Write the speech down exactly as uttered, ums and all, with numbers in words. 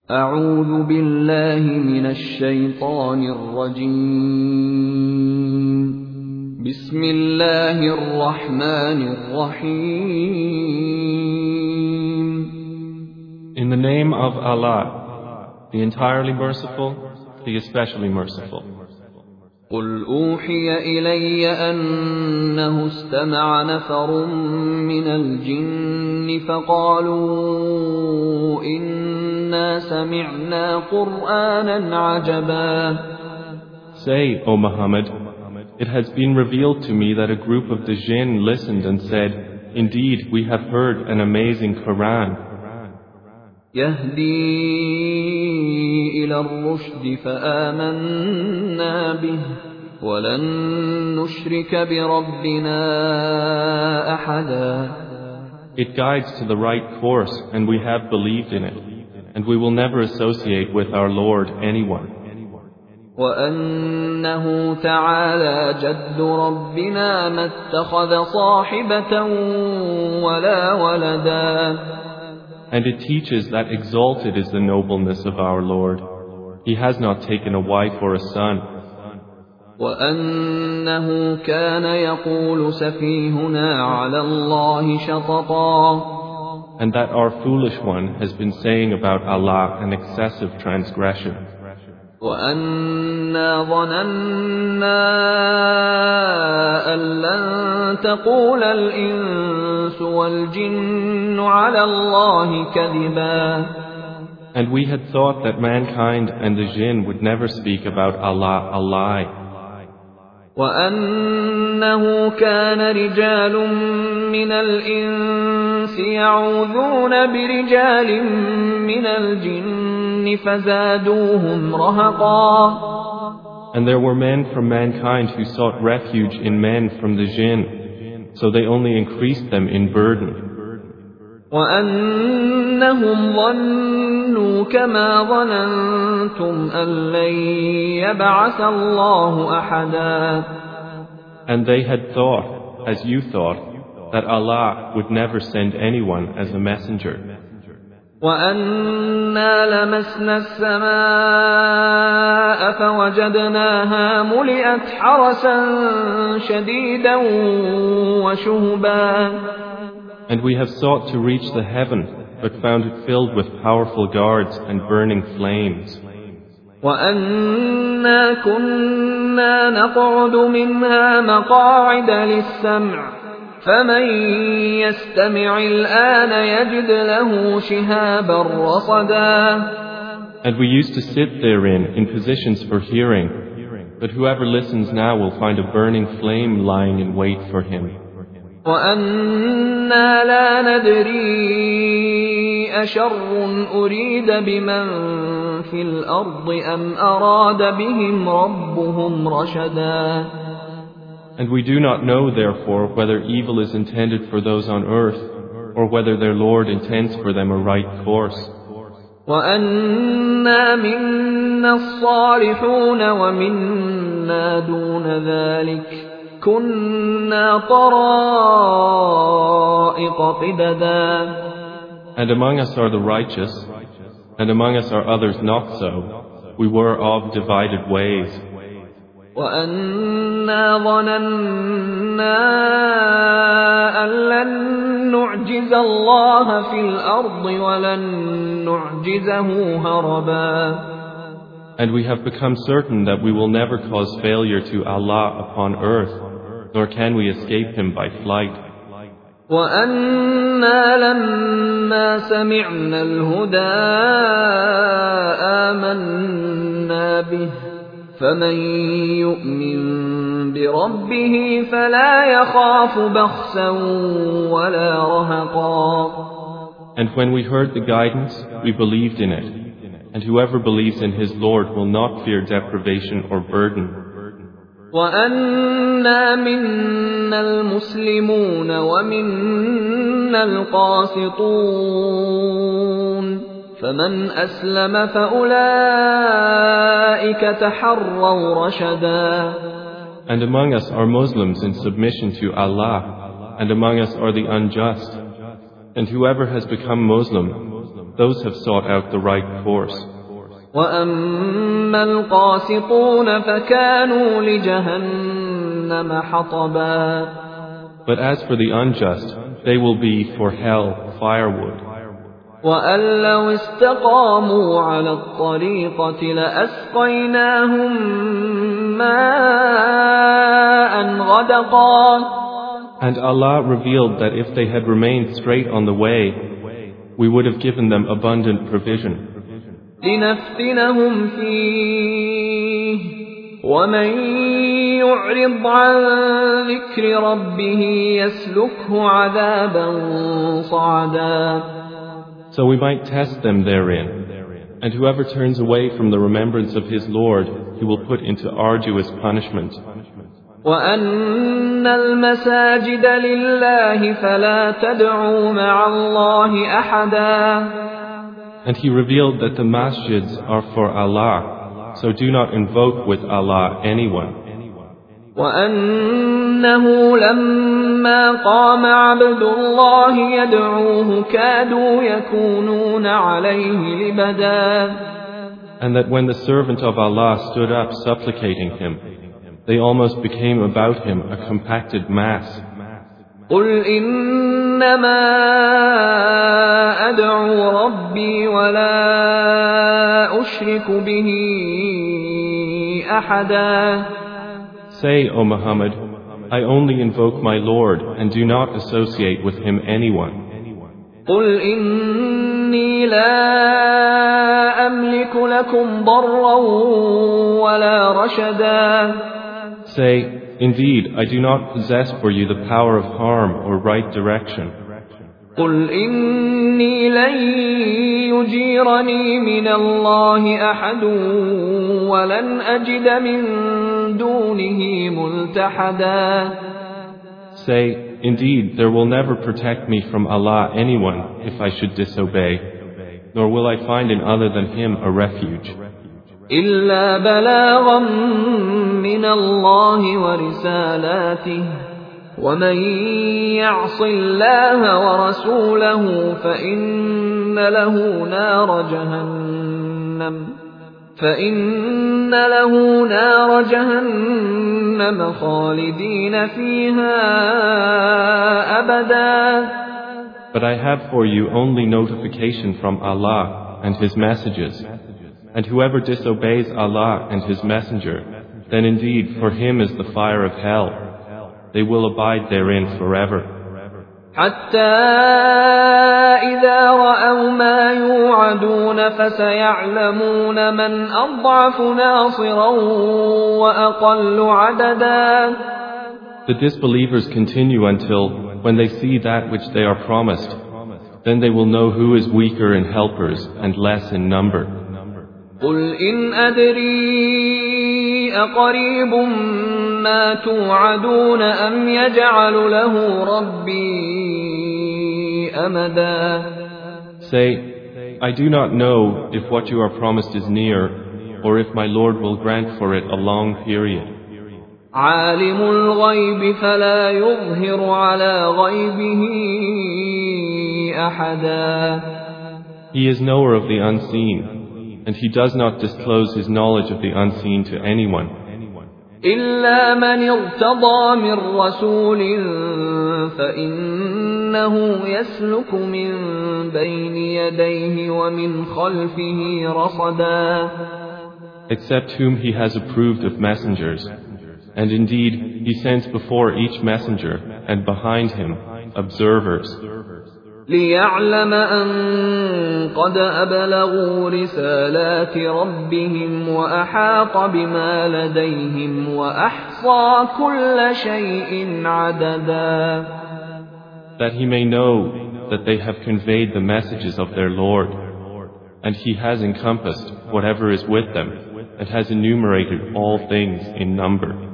أعوذ بالله من الشيطان الرجيم. بسم الله الرحمن الرحيم. In the name of Allah, the entirely merciful, the especially merciful. قل أوحي إلي أنه استمع نفر من الجن فقالوا إنا سمعنا قرآنا عجبا. Say, O Muhammad, it has been revealed to me that a group of the jinn listened and said, indeed, we have heard an amazing Quran. يهدي إلى الرشد فآمنا به ولن نشرك بربنا أحدا. It guides to the right course, and we have believed in it, and we will never associate with our Lord anyone. وأنه تعالى جد ربنا ما اتخذ صاحبة ولا ولدا. And it teaches that exalted is the nobleness of our Lord. He has not taken a wife or a son. وأنه كان يقول سفيهنا على الله شططا. And that our foolish one has been saying about Allah an excessive transgression. وأنا ظننا أن لن تقول الإنس والجن على الله كذبا. And we had thought that mankind and the jinn would never speak about Allah a lie. وأنه كان رجال من الإنس يعوذون برجال من الجن فزادوهم رهقا. And there were men from mankind who sought refuge in men from the jinn, so they only increased them in burden. وأنهم ظنوا كما ظننتم أن لن يبعث الله أحدا. And they had thought, as you thought, that Allah would never send anyone as a messenger. وأنا لمسنا السماء فوجدناها ملئت حرسا شديدا وشهبا. And we have sought to reach the heaven, but found it filled with powerful guards and burning flames. وأنا كنا نقعد منها مقاعد للسمع فمن يستمع الآن يجد له شهابا رصدا. And we used to sit therein in positions for hearing, but whoever listens now will find a burning flame lying in wait for him. وأنا لا ندري أشر أريد بمن في الأرض أم أراد بهم ربهم رشدا. And we do not know, therefore, whether evil is intended for those on earth, or whether their Lord intends for them a right course. وأنا منا الصالحون ومنا دون ذلك كنا طرائق قددا. And among us are the righteous, and among us are others not so. We were of divided ways. وأنا ظننا أن لن نعجز الله في الأرض ولن نعجزه هربا. And we have become certain that we will never cause failure to Allah upon earth, nor can we escape Him by flight. وأنا لما سمعنا الهدى آمنا به فمن يؤمن بربه فلا يخاف بخسا ولا رهقا. And when we heard the guidance, we believed in it, and whoever believes in his Lord will not fear deprivation or burden. وأنا منا المسلمون ومنا القاسطون فمن أسلم فأولئك تحروا رشدا. And among us are Muslims in submission to Allah, and among us are the unjust. And whoever has become Muslim, those have sought out the right course. وأما القاسطون فكانوا لجهنم حطبا. But as for the unjust, they will be for hell firewood. وأن لو استقاموا على الطريقة لأسقيناهم ماء غدقا. And Allah revealed that if they had remained straight on the way, we would have given them abundant provision. لنفتنهم فيه ومن يعرض عن ذكر ربه يسلكه عذابا صعدا. So we might test them therein, and whoever turns away from the remembrance of his Lord, he will put into arduous punishment. وأن المساجد لله فلا تدعوا مع الله أحدا. And he revealed that the masjids are for Allah, so do not invoke with Allah anyone. وأنه لما قام عبد الله يدعوه كادوا يكونون عليه لبدا. And that when the servant of Allah stood up supplicating him, they almost became about him a compacted mass. قل إنما أدعو ربي ولا أشرك به أحدا. Say, O Muhammad, I only invoke my Lord and do not associate with him anyone. قل إني لا أملك لكم ضرا ولا رشدا. Say, indeed, I do not possess for you the power of harm or right direction. قل إني لن يجيرني من الله أحد ولن أجد من دونه ملتحدا. Say, indeed, there will never protect me from Allah anyone if I should disobey, nor will I find in other than Him a refuge. إلا بلاغا من الله ورسالاته ومن يعص الله ورسوله فإن له نار جهنم فإن له نار جهنم خالدين فيها أبدا. But I have for you only notification from Allah and His messages. And whoever disobeys Allah and His Messenger, then indeed for him is the fire of hell. They will abide therein forever. حتى إذا رأوا ما يوعدون فسيعلمون من أضعف ناصرا وأقل عددا. The disbelievers continue until, when they see that which they are promised, then they will know who is weaker in helpers and less in number. قل إن أدري أقريب ما توعدون أم يجعل له ربي أمدا. Say, I do not know if what you are promised is near, or if my Lord will grant for it a long period. عالم الغيب فلا يظهر على غيبه أحدا. He is knower of the unseen, and He does not disclose His knowledge of the unseen to anyone. إلا من ارتضى من رسول فإنه يسلك من بين يديه ومن خلفه رصدا. Except whom He has approved of messengers, and indeed He sends before each messenger and behind him observers. ليعلم أن قد أبلغوا رسالات ربهم وأحاط بما لديهم وأحصى كل شيء عددا. That he may know that they have conveyed the messages of their Lord, and He has encompassed whatever is with them, and has enumerated all things in number.